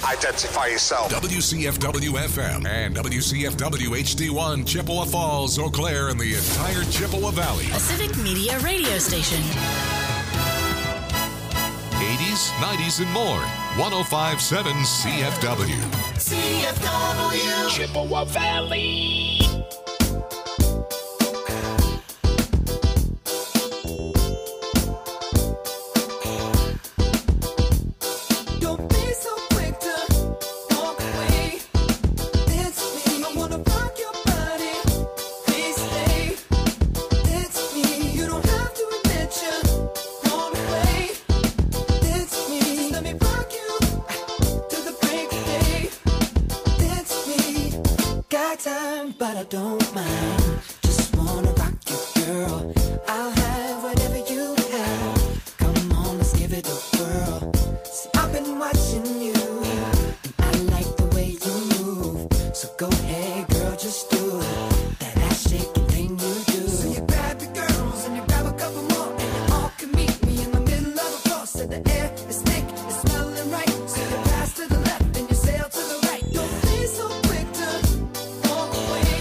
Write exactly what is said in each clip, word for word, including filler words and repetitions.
Identify yourself. W C F W F M and W C F W H D one, Chippewa Falls, Eau Claire, and the entire Chippewa Valley. A Civic Media radio station. eighties, nineties, and more. one oh five point seven C F W. C F W. Chippewa Valley. But I don't mind. Just wanna rock you, girl. I'll have whatever you have. Come on, let's give it a whirl. See, I've been watching you, and I like the way you move. So go ahead, girl, just do it. That ass shaking thing you do. So you grab your girls and you grab a couple more, and you all can meet me in the middle of the floor. So the air is thick, it's smelling right. So you pass to the left and you sail to the right. Don't be so quick to walk away.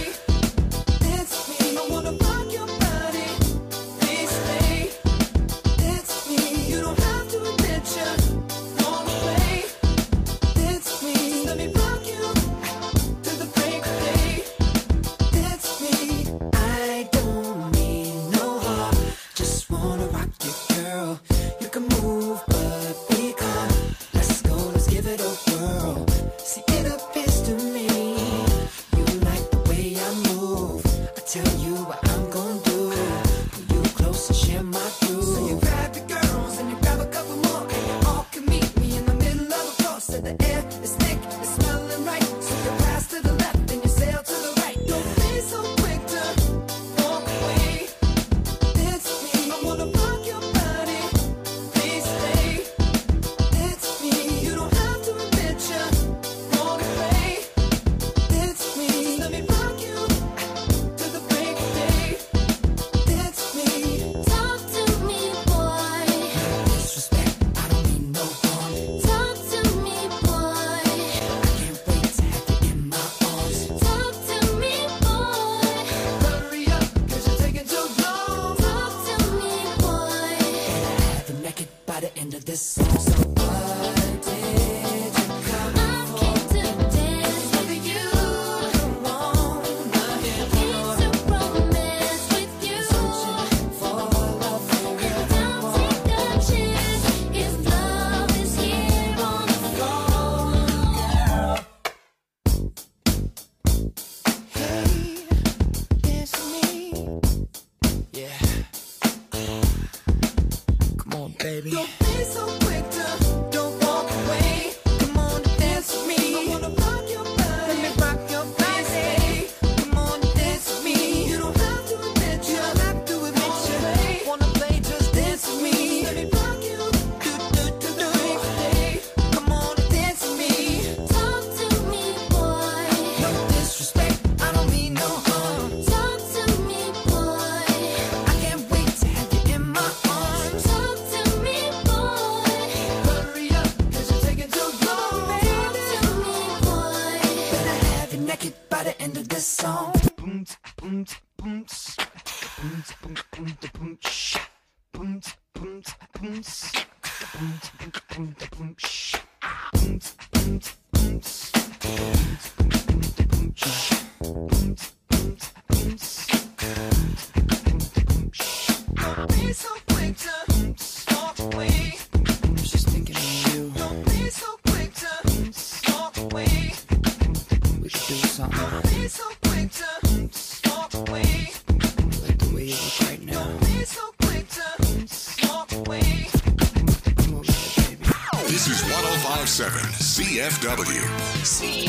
This is one oh five point seven C F W. C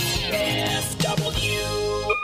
F W.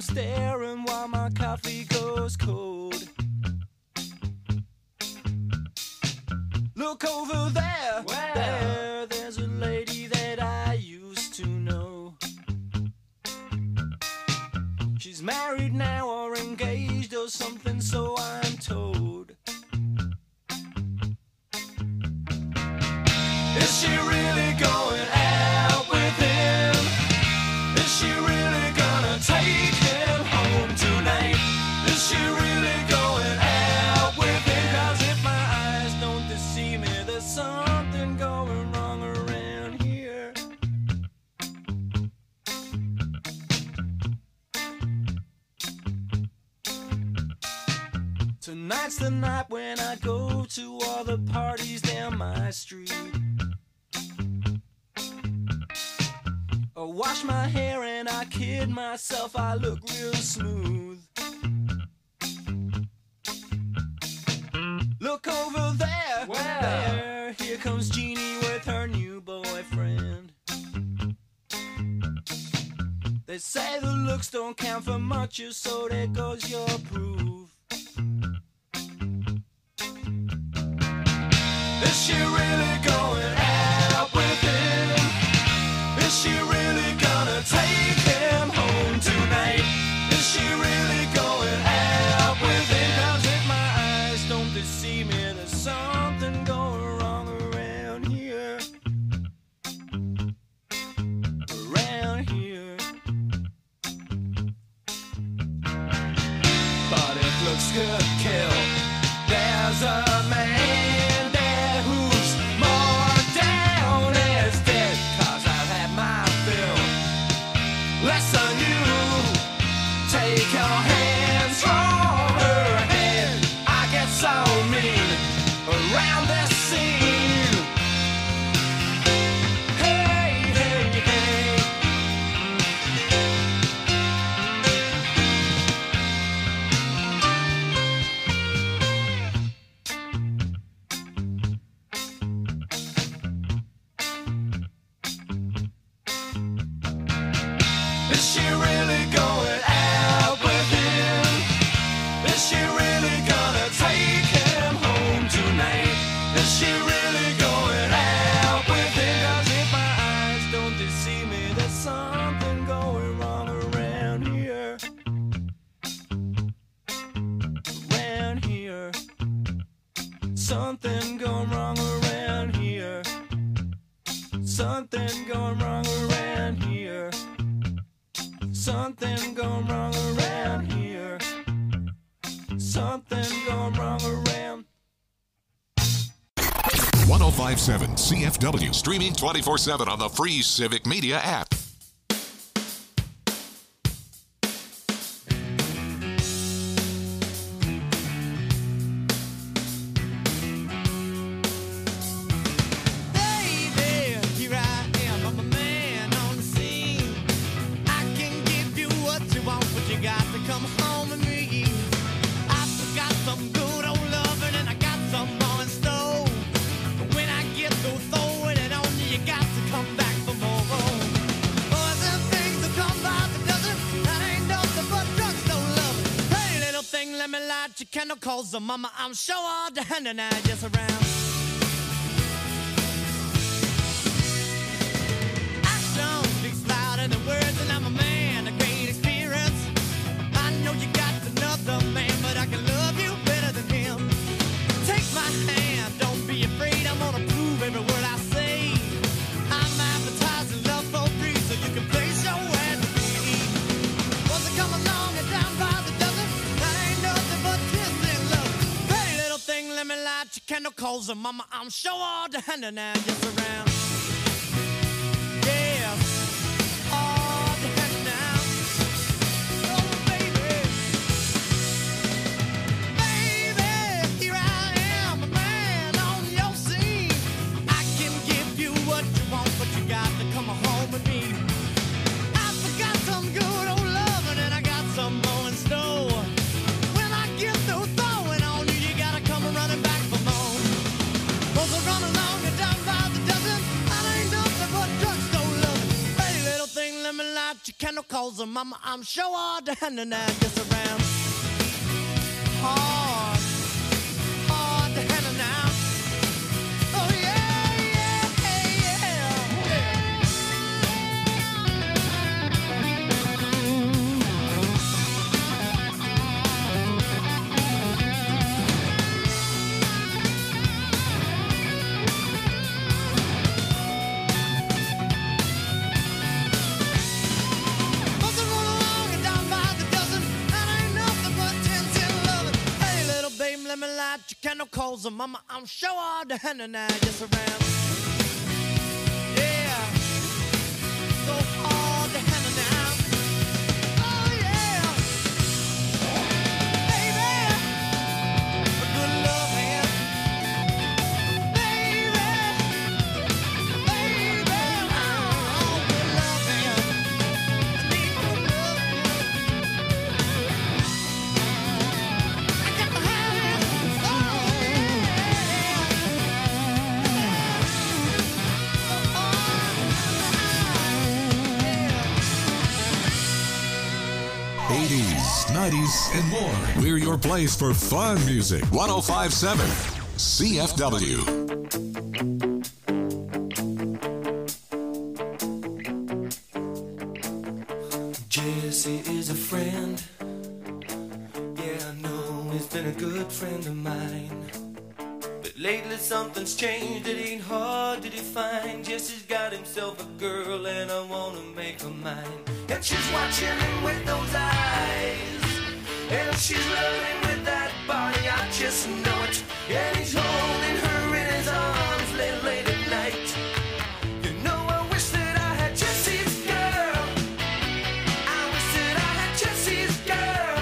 staring while my coffee goes cold. Look over there, Where? there, there's a lady that I used to know. She's married now or engaged or something, so I'm told. Is she really going out with him? Is she really gonna take him home tonight? Is she really going out with him? 'Cause if my eyes don't deceive me, there's something going wrong around here. Tonight's the night when I go to all the parties down my street. I wash my hair and I kid myself, I look real smooth. Look over there, Where? there, here comes Jeannie with her new boyfriend. They say the looks don't count for much, so there goes your proof. Is she really going out with him? Is she really gonna take him home tonight? Is she really going out with him? 'Cause if my eyes don't deceive me, there's something going wrong around here. Around here. But if looks could kill, there's a man there who's more down as dead. 'Cause I've had my fill. Less than you. Take your hands from her head. I get so mean around this scene. Hey, hey, hey. Is she really going out with him? Is she really gonna take him home tonight? Is she really going out with him? 'Cause if my eyes don't deceive me, there's something going wrong around here. Around here. Something going wrong around here. Something going wrong around here. Something going wrong around here. Something going wrong around. one oh five point seven C F W, streaming twenty-four seven on the free Civic Media app. Baby, here I am, I'm a man on the scene. I can give you what you want, but you got to come home with me. I've got some good old loving and I got some more in store. But when I get through throwing it on you, you got to come back for more. Boys and things that come by the dozen, that ain't nothing but drugstore love. Hey, little thing, let me light your candle, cause the mama, I'm sure all the hand and I just around. Action speaks louder than words, and I'm a man of great experience. I know you got another man, but I can love you better than him. Take my hand, don't be afraid, I'm gonna prove every word I say. I'm advertising love for free, so you can place your ad with me. Once I come along and down by the dozen, that ain't nothing but kissing love. Hey, little thing, let me light your candle, cause the mama, I'm sure all the hand and I just around. Yeah, all the hand now. Oh, baby. Baby, here I am, a man on your scene. I can give you what you want, but you got to come home with me. I forgot some good old loving and I got some more in store. When I get through throwing on you, you gotta come running back for more. 'Cause I run along and down by the dozen, mama, I'm sure all down and now just around. Hard, hard to handle now. Oh yeah, yeah, yeah. Let me light your candle coals, and mama, I'm sure all the hand and I just around. Yeah, so hard to handle now. Oh yeah, baby, a good love hand, baby, baby, oh, good love hand. I need good love hand. I got to have it. eighties, nineties, and more. We're your place for fun music. one oh five point seven C F W. Jesse is a friend. Yeah, I know he's been a good friend of mine. But lately something's changed, it ain't hard to define. Jesse's got himself a girl and I wanna make her mine. And she's watching him with those eyes, and she's loving with that body, I just know it. And he's holding her in his arms late, late at night. You know I wish that I had Jesse's girl. I wish that I had Jesse's girl.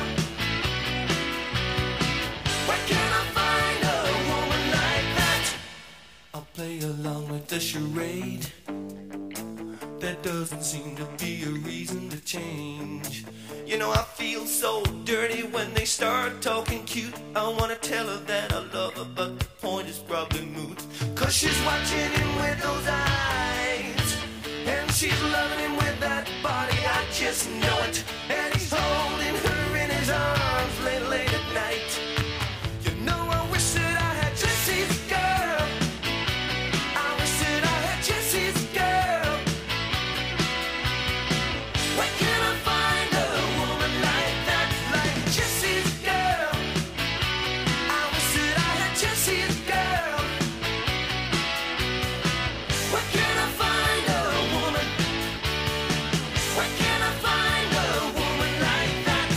Where can I find a woman like that? I'll play along with the charade. There doesn't seem to be a reason to change. You know I feel so dirty when they start talking cute. I wanna tell her that I love her, but the point is probably moot. Cause she's watching him with those eyes, and she's loving him with that body, I just know it. And he's holding her in his arms late, late at night. You know I wish that I had Jesse's girl. I wish that I had Jesse's girl. Where can I find a woman like that, like Jesse's girl? I wish that I had Jesse's girl. Where can I find a woman? Where can I find a woman like that?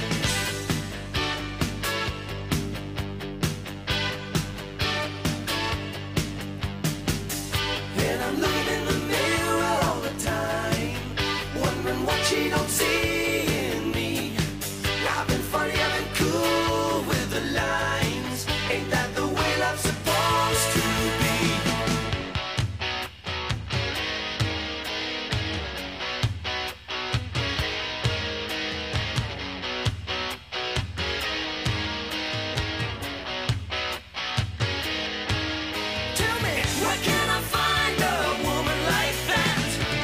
And I'm looking in the mirror all the time, wondering what she don't see in me. I've been funny, I've been cool with the lines. Ain't that the way love's supposed to be? Tell me, where can I find a woman like that?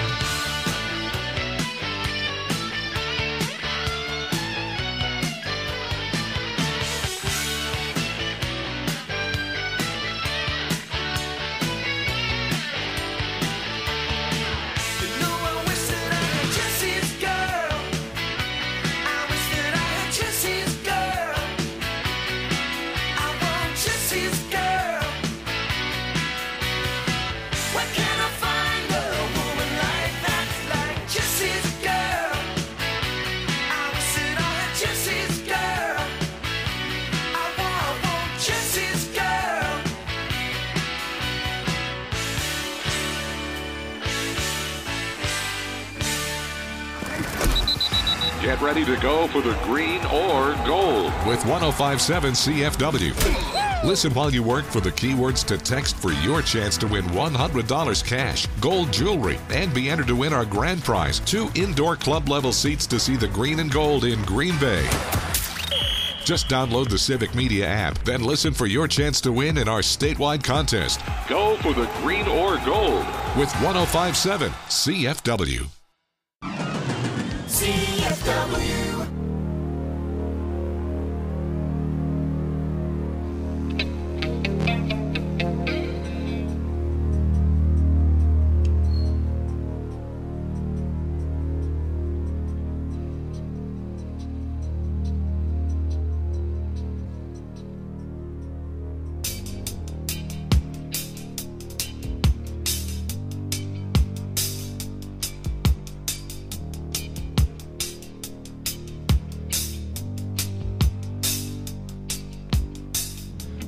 You know I wish that I had Jesse's girl. I wish that I had Jesse's girl. I want Jesse's girl. Where can I find a woman like that, like Jesse's girl? I wish that I had Jesse's girl. I want, I want Jesse's girl. Get ready to go for the green or gold with one oh five point seven C F W. Listen while you work for the keywords to text for your chance to win one hundred dollars cash, gold jewelry, and be entered to win our grand prize, two indoor club level seats to see the green and gold in Green Bay. Just download the Civic Media app, then listen for your chance to win in our statewide contest. Go for the green or gold with one oh five point seven C F W. C F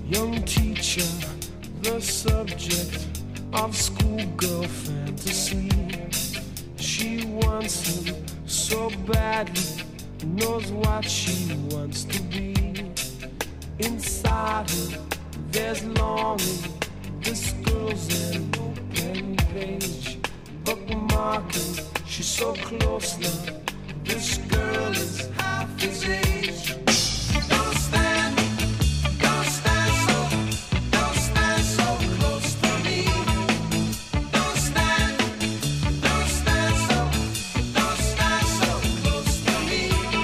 young teacher, the subject of schoolgirl fantasy. She wants him so badly, knows what she wants to be. Inside her, there's longing. This girl's an open page, bookmarking. She's so close now. This girl is half his age. Don't stand, don't stand so, don't stand so close to me. Don't stand, don't stand so, don't stand so close to me.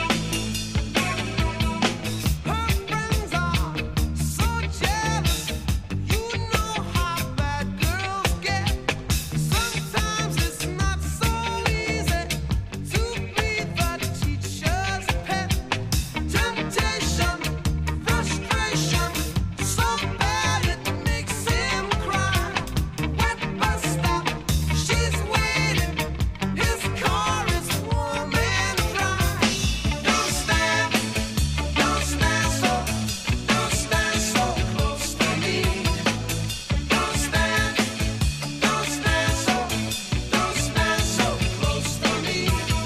Her friends are so jealous. You know how bad girls get. Sometimes it's not so easy to be the teacher's pet. Temptation, frustration, so bad it makes him cry. Wet bus stop, she's waiting. His car is warm and dry. Don't stand, don't stand so, don't stand so close to me. Don't stand, don't stand so, don't stand so close to me.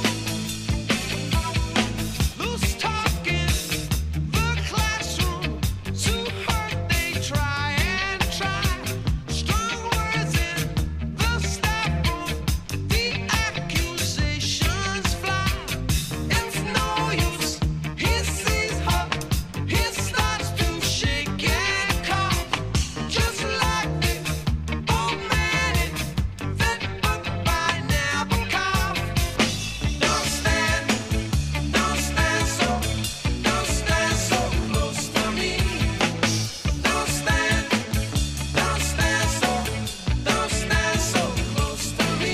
Loose talk in the classroom, to hurt they try and try. Strong words in the staff room, the accusations fly. It's no use, he sees her, he starts to shake and cough. Just like the old man in that book by Nabokov. Don't stand, don't stand so, don't stand so close to me. Don't stand, don't stand so, don't stand so close to me.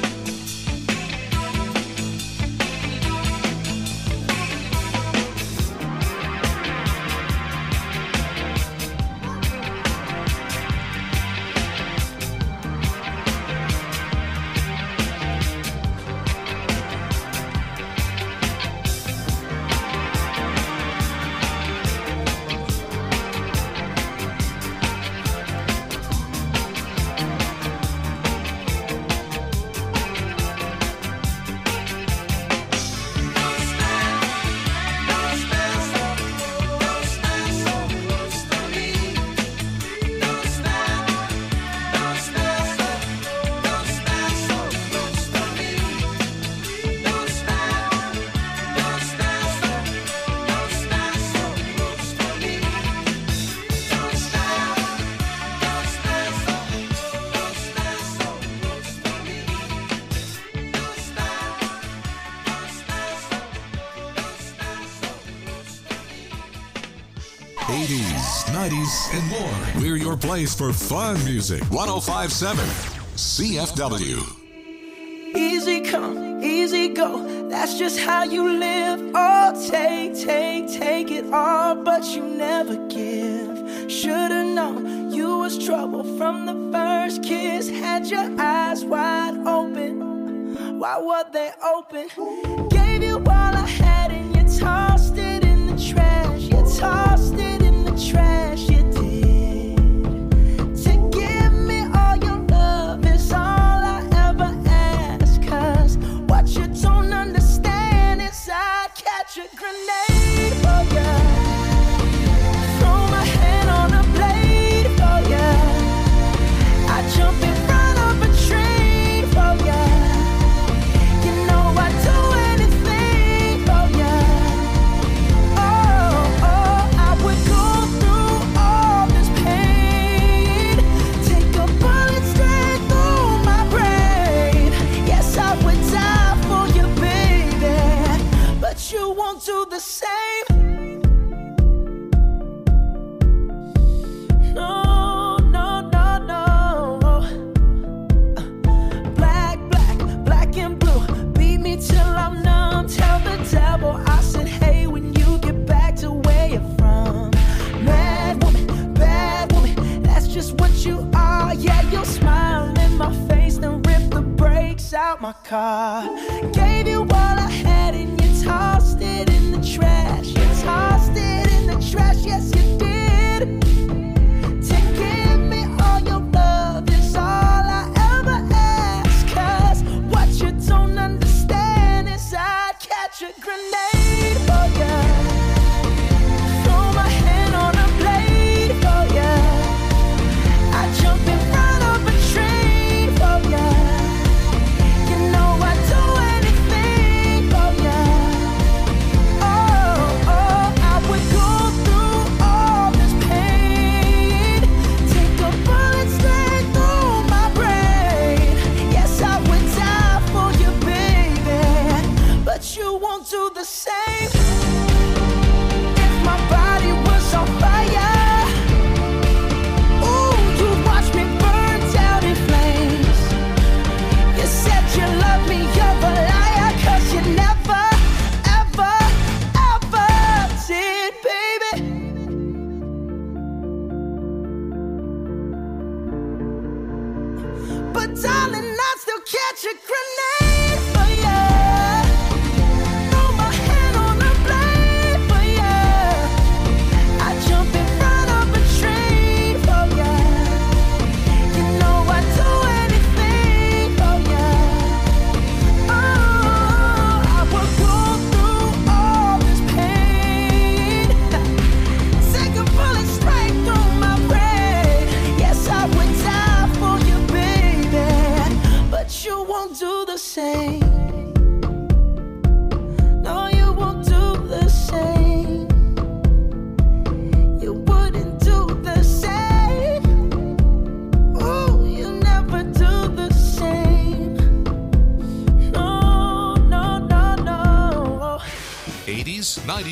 Don't stand so, don't stand so close to me. Don't stand, don't stand so, don't stand so close to me. Don't stand, don't stand so, don't stand so close to me. Don't stand, don't stand so, don't stand so close to me. Don't stand, don't stand so, don't stand so close to me. eighties, nineties, and more. We're your place for fun music. one oh five point seven C F W. Easy come, easy go, that's just how you live. Oh, take, take, take it all, but you never give. Should've known you was trouble from the first kiss. Had your eyes wide open, why were they open? Gave you all I had and you tossed it in the trash. You tossed it in the trash, you did. To give me all your love is all I ever ask. Cause what you don't understand is I'd catch a grenade for ya. Throw my hand on a blade for ya. I jump in front of a train for ya. You know I'd do anything for ya. Oh, oh, I would go through all this pain. Take a bullet straight through my brain. Yes, I would die for you, baby. But you won't do the same. No, no, no, no. Black, black, black and blue. Beat me till I'm numb. Tell the devil I said, hey, when you get back to where you're from. Mad woman, bad woman, that's just what you are. Yeah, you'll smile in my face, then rip the brakes out my car. Gave you all I had and you tossed it in the trash. You tossed it in the trash, yes you did.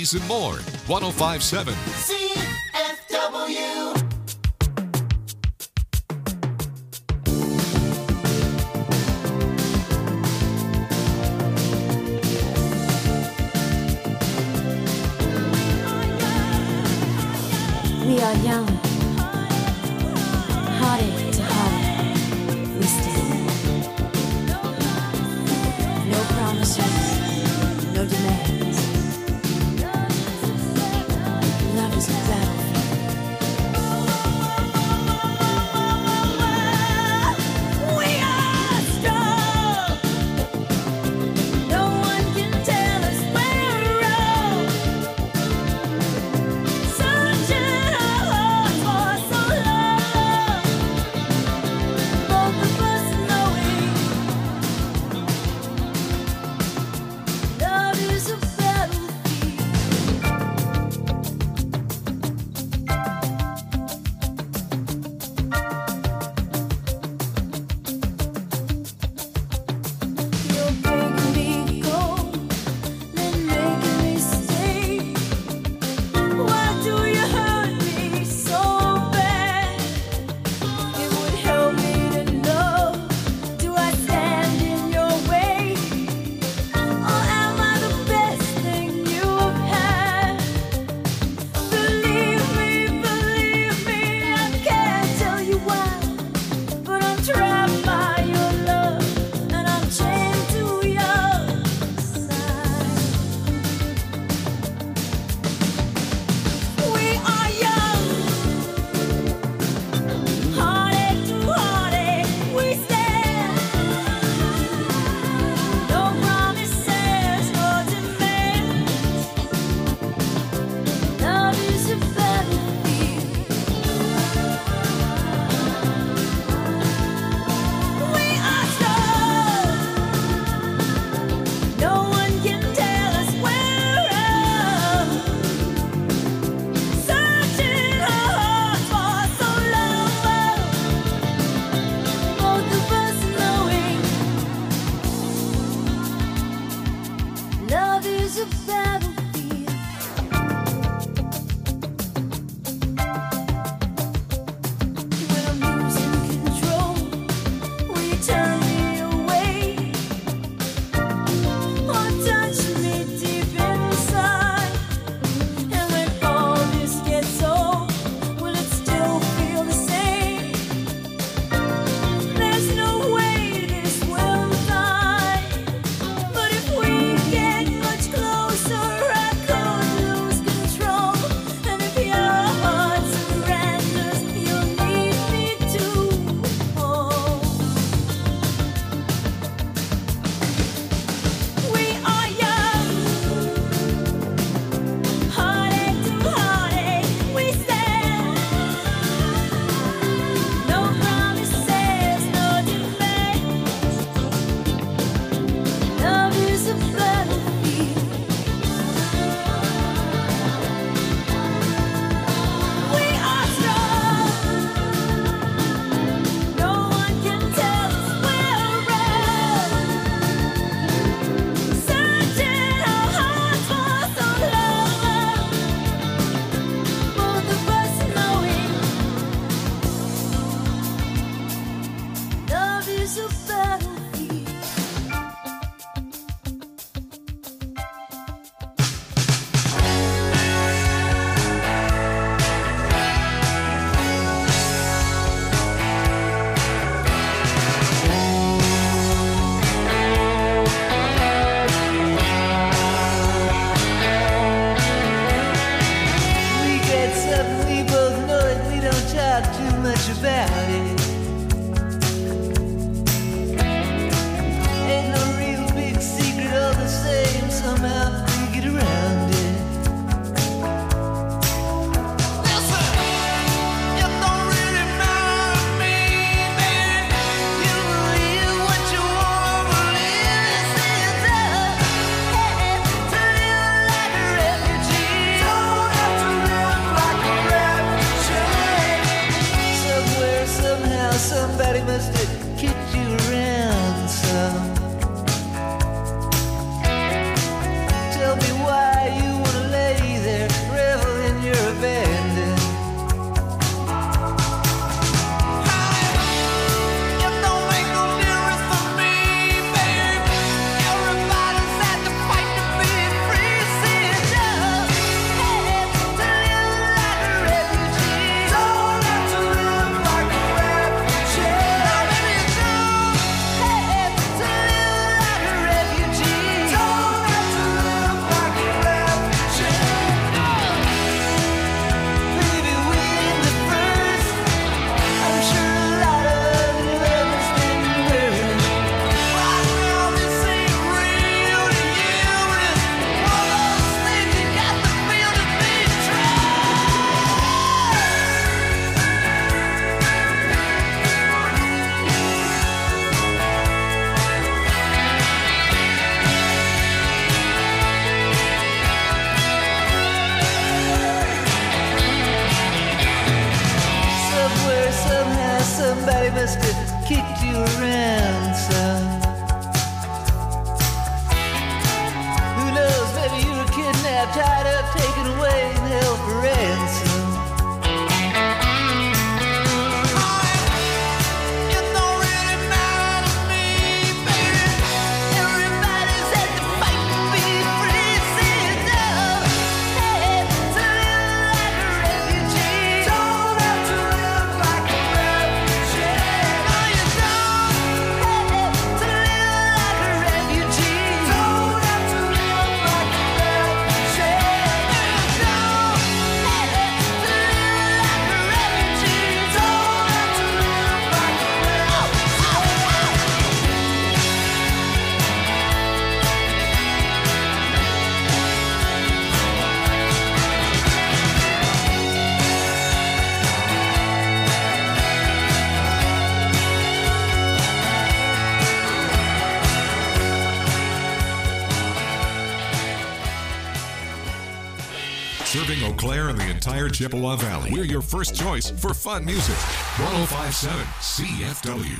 these and more. one oh five point seven. C F W. We are young, heartache to heartache, we stand. No promises, no demands. Love is a battlefield. We are strong. No one can tell us we're wrong. Searching our hearts for best to kick you around some. Who knows, maybe you were kidnapped, tied up, taken away, and held for ransom. Serving Eau Claire and the entire Chippewa Valley. We're your first choice for fun music. one oh five point seven C F W.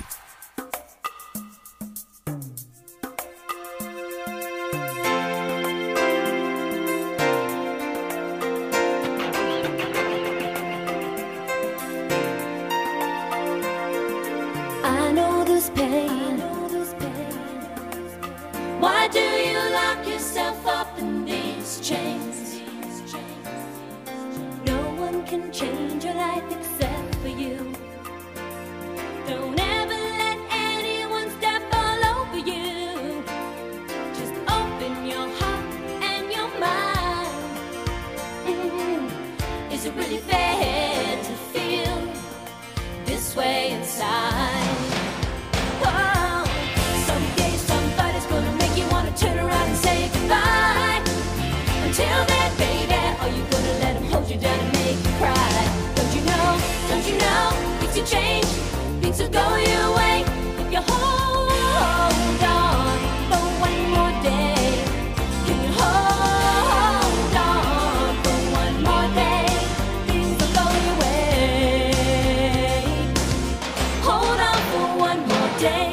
I know this pain. Why do you lock yourself up in these chains? No one can change your life except for you. Don't ever let anyone step all over you. Just open your heart and your mind. Mm. Is it really fair to feel this way inside? Whoa. Someday somebody's gonna make you wanna turn around and say goodbye. Until then, baby, are you gonna let him hold you down and make you cry? Don't you know, don't you know, things will change, things will go your way if you hold on for one more day. Can you hold on for one more day? Things will go your way. Hold on for one more day.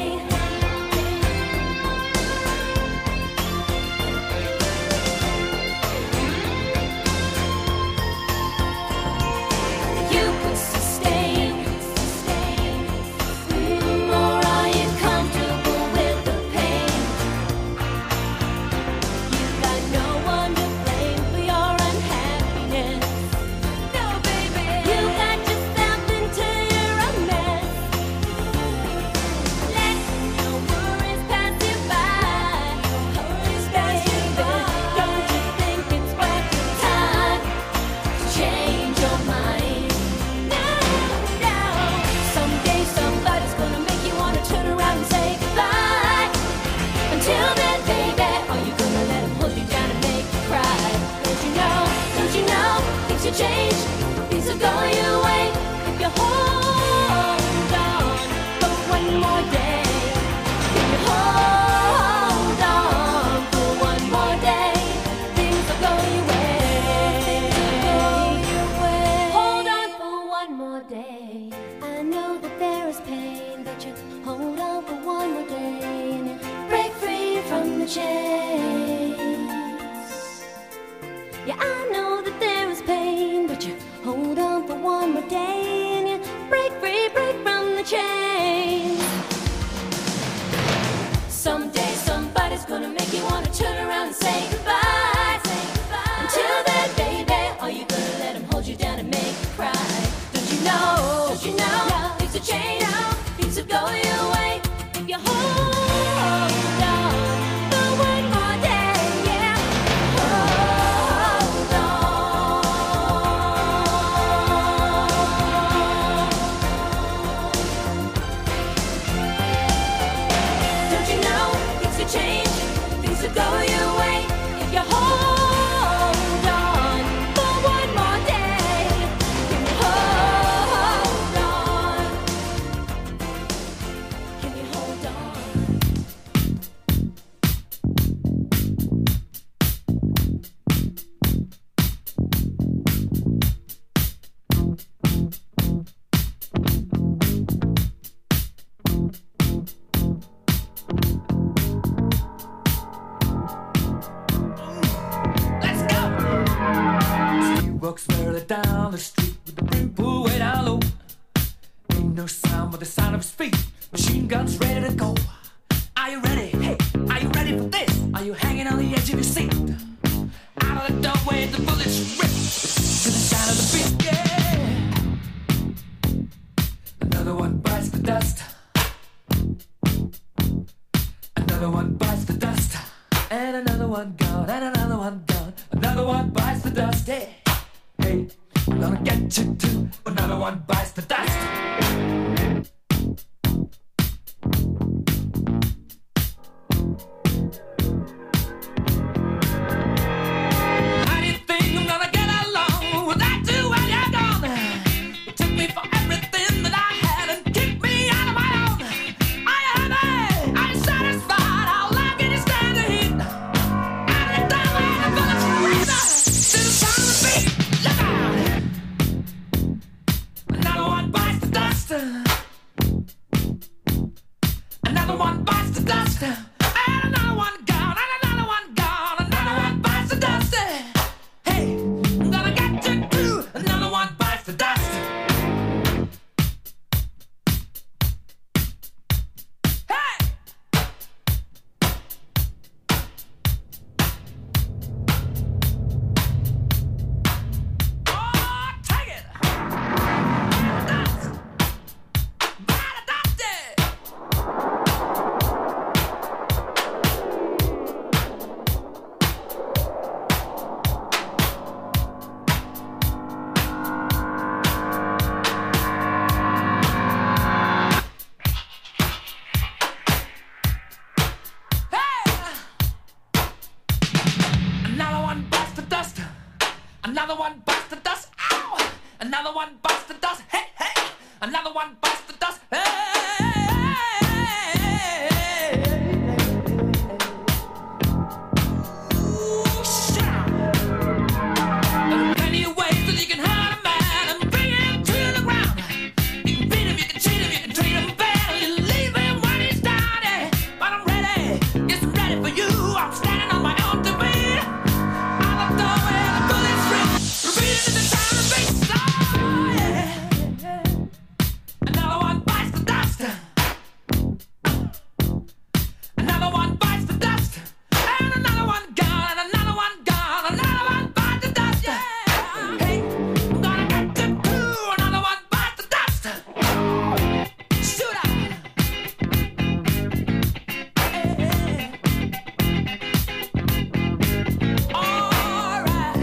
You could sustain, mm, or are you comfortable with the pain? You got no one to blame for your unhappiness. No, baby, you got yourself into your own mess. Let your worries pass you by. Worries pass you by. Don't you think it's worth your time to change your mind? No, no. Someday somebody's gonna make you wanna turn around and say goodbye. Until then, baby, are you gonna let him hold you down and make you cry? Don't you know, don't you know, things will change, things will go your way if you hold on for one more day. If you hold on for one more day, things will go your way. Hold on for one more day. I know that there is pain, but you hold on for one more day and you break free from the chains. Yeah, I know that there is pain, but you hold on for one more day and you break free, break folks barely down the street with the brim pulled way down low. Ain't no sound but the sound of his feet. Machine guns ready to go. Are you ready? Hey, are you ready for this? Are you hanging on the edge of your seat? Out of the doorway, the bullets rip to the sound of the beat. Yeah. Another one bites the dust. Another one bites the dust. And another one gone. And another one gone. Another one bites the dust. Hey, hey, I'm gonna get you too. Another one bites the dust. How do you think I'm gonna get along without you when you're gone? You took me for everything that I had and kicked me out of my own. Are you happy? Are you satisfied? How long can you stand the heat? Out of the doorway, the bullets rip to the sound of the beat. Look out! Another one bites the dust. Another one bites the dust. And another one gone. And another one gone. Another one bites the dust. Hey, I'm gonna get you too. Another one bites the dust. Hey! Oh, take it! Dust! By the dusty! Another one bites the dust. Another one bites the dust. Ow! Another one bites the dust. Hey, hey! Another one bites the dust. Hey! Ooh, shit! There are plenty of ways that you can hurt a man and bring him to the ground. You can beat him, you can cheat him, you can treat him bad, you leave him when he's down. Yeah. But I'm ready, yes, I'm ready for you. I'm standing on my own two feet. Out of the doorway, the bullets rip, repeating the sound of beats. Oh, yeah. Another one bites the dust. Another one bites the dust. And another one gone. And another one gone. Another one bites the dust. Yeah. Hey, I'm gonna get you too. Another one bites the dust. Shoot out. Hey, hey. All right.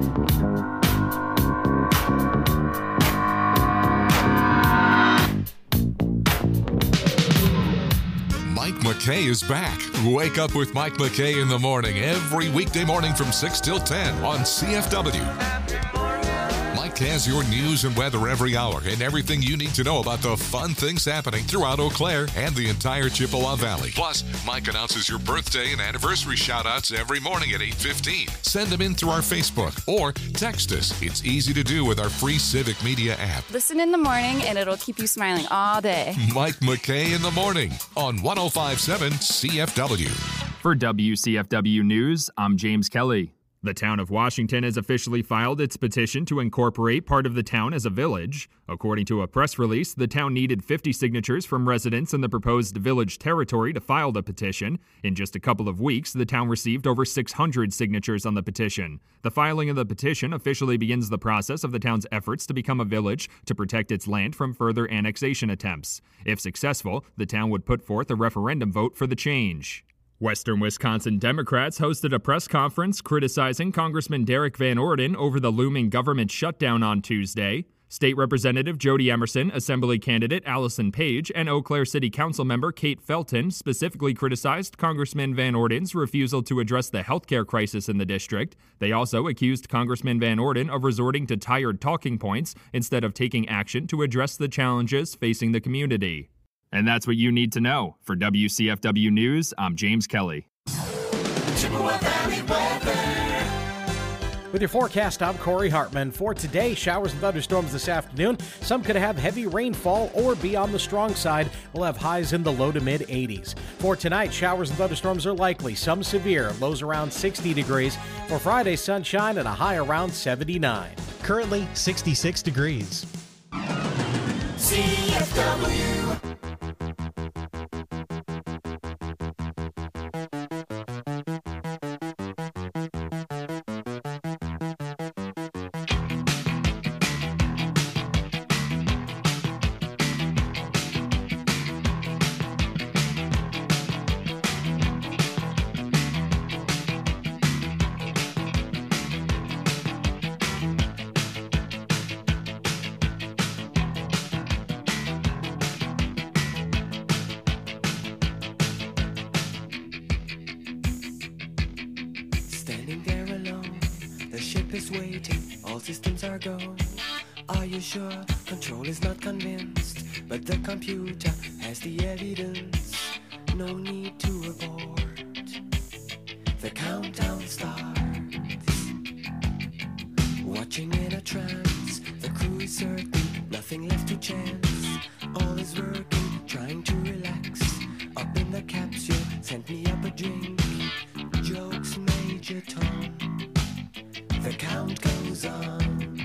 Mike McKay is back. Wake up with Mike McKay in the morning every weekday morning from six till ten on C F W. Mike has your news and weather every hour and everything you need to know about the fun things happening throughout Eau Claire and the entire Chippewa Valley. Plus, Mike announces your birthday and anniversary shout-outs every morning at eight fifteen. Send them in through our Facebook or text us. It's easy to do with our free Civic Media app. Listen in the morning and it'll keep you smiling all day. Mike McKay in the morning on one oh five point seven C F W. For W C F W News, I'm James Kelly. The town of Washington has officially filed its petition to incorporate part of the town as a village. According to a press release, the town needed fifty signatures from residents in the proposed village territory to file the petition. In just a couple of weeks, the town received over six hundred signatures on the petition. The filing of the petition officially begins the process of the town's efforts to become a village to protect its land from further annexation attempts. If successful, the town would put forth a referendum vote for the change. Western Wisconsin Democrats hosted a press conference criticizing Congressman Derek Van Orden over the looming government shutdown on Tuesday. State Representative Jody Emerson, Assembly candidate Allison Page, and Eau Claire City Council member Kate Felton specifically criticized Congressman Van Orden's refusal to address the healthcare crisis in the district. They also accused Congressman Van Orden of resorting to tired talking points instead of taking action to address the challenges facing the community. And that's what you need to know. For W C F W News, I'm James Kelly. Chippewa Valley weather. With your forecast, I'm Corey Hartman. For today, showers and thunderstorms this afternoon. Some could have heavy rainfall or be on the strong side. We'll have highs in the low to mid eighties. For tonight, showers and thunderstorms are likely, some severe, lows around sixty degrees. For Friday, sunshine and a high around seventy-nine. Currently sixty-six degrees. C F W. Standing there alone, the ship is waiting, all systems are go. Are you sure? Control is not convinced, but the computer has the evidence. No need to abort. The countdown starts. Watching in a trance, the crew is certain, nothing left to chance. All is working, trying to relax. Up in the capsule, sent me up a drink. Jokes, Major Tom. The count goes on.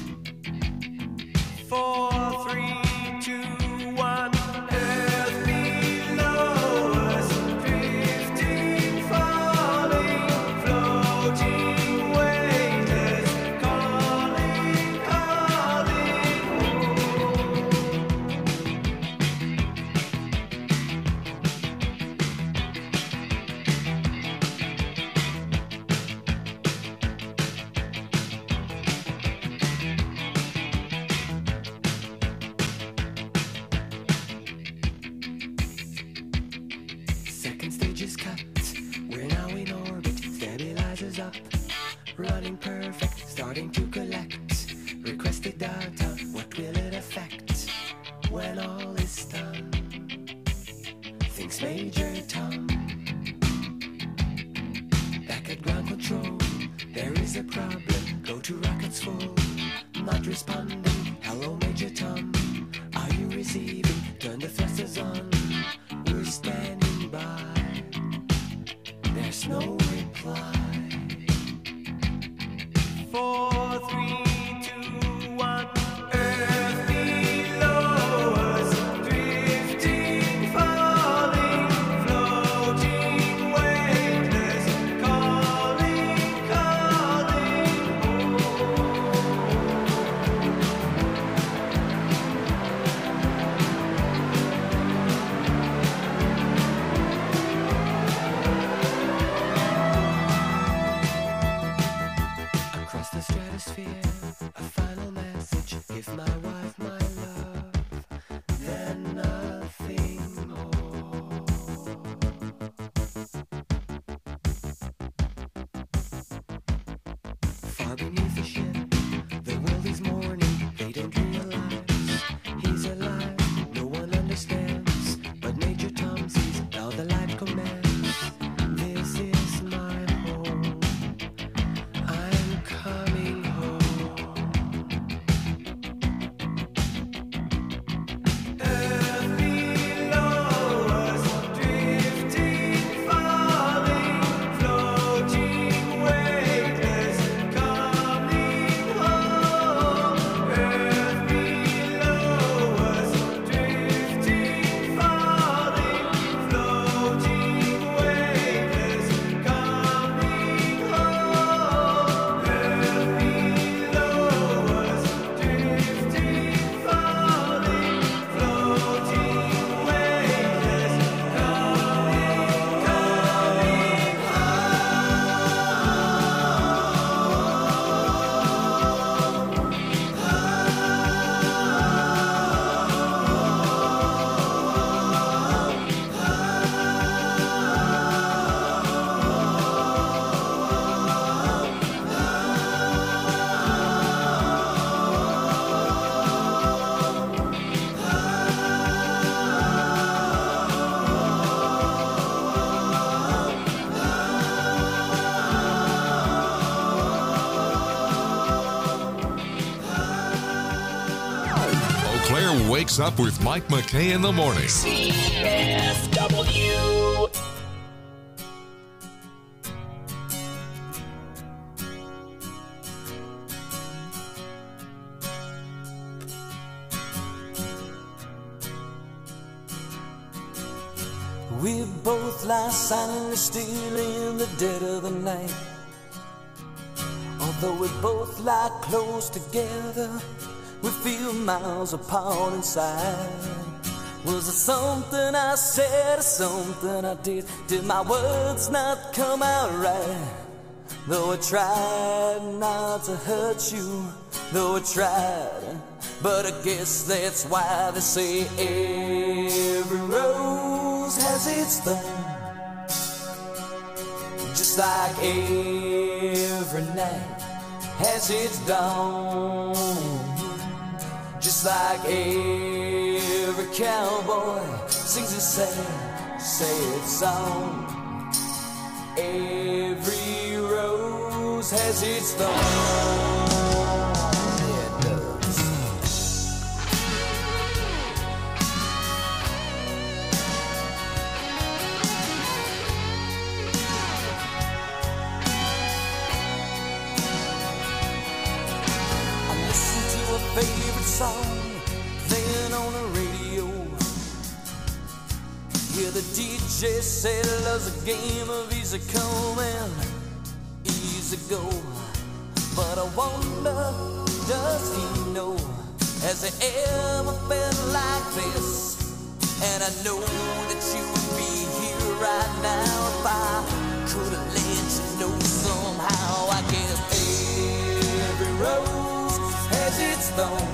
Four, three, two, one. Earth below us, drifting, falling, floating, weightless, calling, calling home. Second stage is cut. We're now in orbit. Stabilizers up. Running perfect. Starting to collect. Requested data. What will it affect when all is done? Thinks Major Tom. Back at ground control. There is a problem. Go to rockets full. Not responding. Hello, Major Tom. Are you receiving? Turn the thrusters on. We're standing by. There's no reply. Four, three, two, one. Earth below us, drifting, falling, floating, weightless, calling, calling home. Across the stratosphere, a final message. Give my wife my love, then nothing more. Far beneath the ship, the world is mourning. They don't realize he's alive. No one understands, but Major Tom sees now the light commands. This is my home. I'm coming home. Earth below us, drifting, falling, floating, weightless, coming home. Earth below us, drifting, falling, floating, weightless, coming home. Earth below us, drifting, falling, floating, weightless, coming, Eau Claire wakes up with Mike McKay in the morning. C F W. We both lie silently still in the dead of the night. Although we both lie close together, we feel miles apart inside. Was it something I said or something I did? Did my words not come out right? Though I tried not to hurt you, though I tried, but I guess that's why they say every rose has its thorn. Just like every night has its dawn. Just like every cowboy sings a sad, sad song. Every rose has its thorn. Yeah, it does. I listen to a favorite song playing on the radio. Hear the D J say love's a game of easy come and easy go. But I wonder, does he know? Has he ever been like this? And I know that you would be here right now if I could have let you know somehow. I guess every rose has its thorn.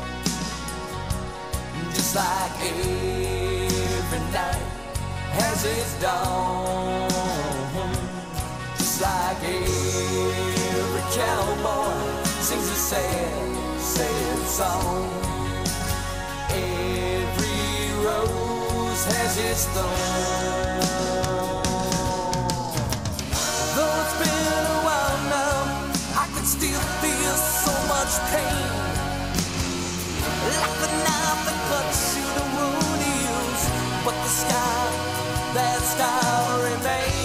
Just like every night has its dawn. Just like every cowboy sings a sad, sad song. Every rose has its thorn. Though it's been a while now, I can still feel so much pain. Like a knife that cuts you the wound heals, but the sky, that sky remains.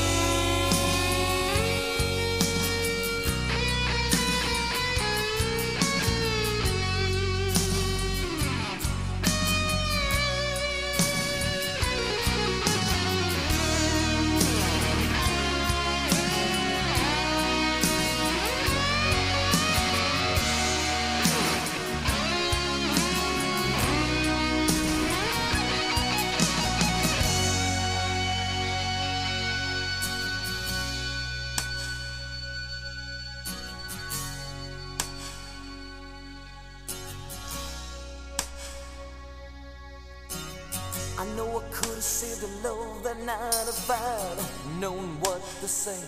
I know I could have saved the love that night if I'd known what to say.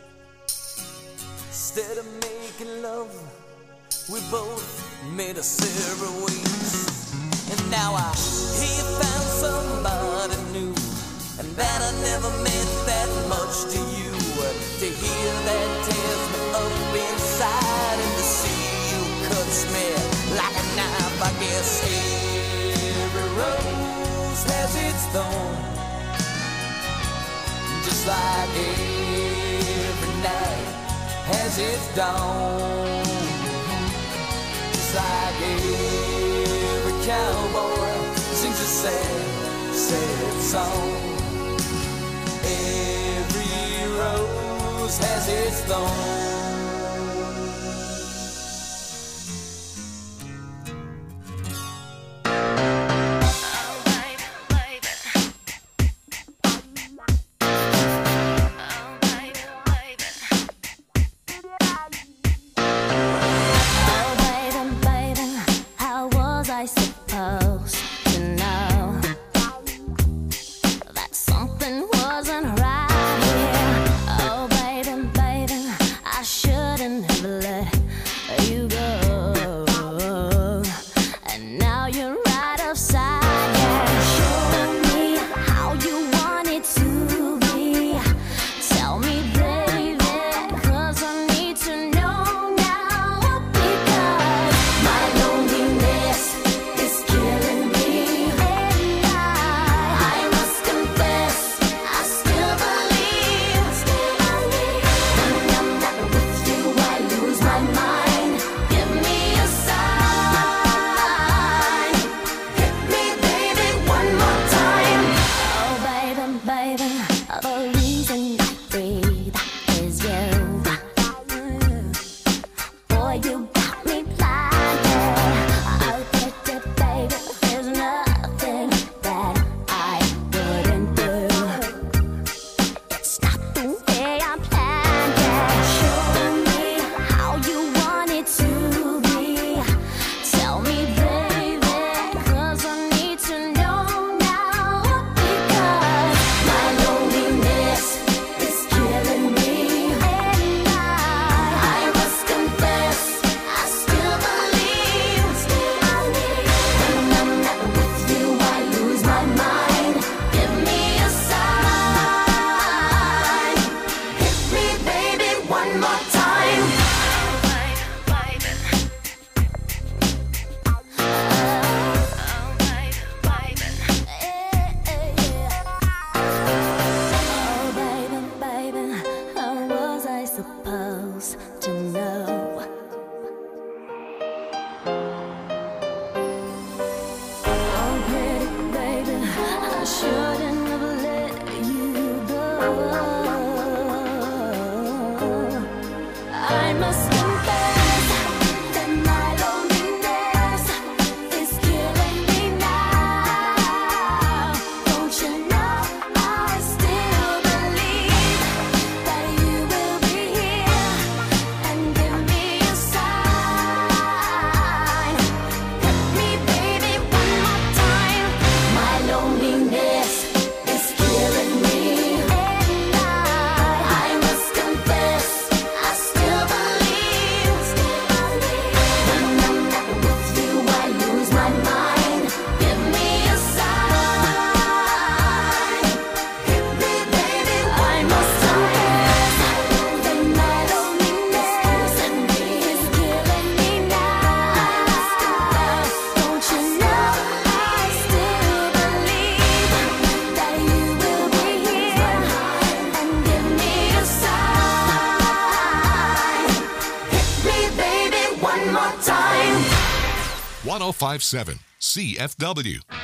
Instead of making love, we both made us separate ways. And now I hear you found somebody new, and that I never meant that much to you. To hear that tears me up inside, and to see you cuts me like a knife. I guess every rose has its thorn. Just like every night has its dawn. Just like every cowboy sings a sad, sad song. Every rose has its thorn. I I shouldn't have let you go. I must confess that my loneliness is killing me now. Don't you know I still believe that you will be here and give me a sign. Hit me, baby, one more time. My loneliness is killing me, and I, I must confess, I still believe. When I'm not with you, I lose my mind. Give me a sign. Hit me, baby, I must confess that my loneliness and me is killing me now. Don't you know I still believe that you will be here and give me a sign. Hit me, baby, one more time. ten fifty-seven C F W.